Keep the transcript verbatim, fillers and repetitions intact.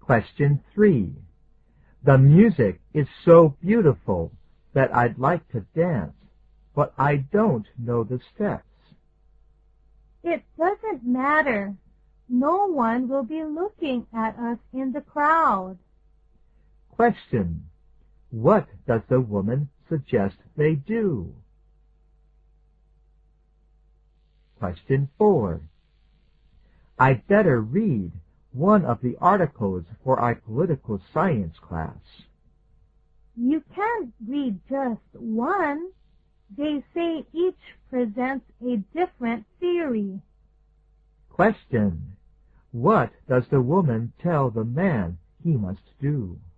Question three. The music is so beautiful that I'd like to dance, but I don't know the steps. It doesn't matter. No one will be looking at us in the crowd. Question. What does the woman suggest they do? Question four. I'd better read one of the articles for our political science class. You can't read just one. They say each presents a different theory. Question. What does the woman tell the man he must do?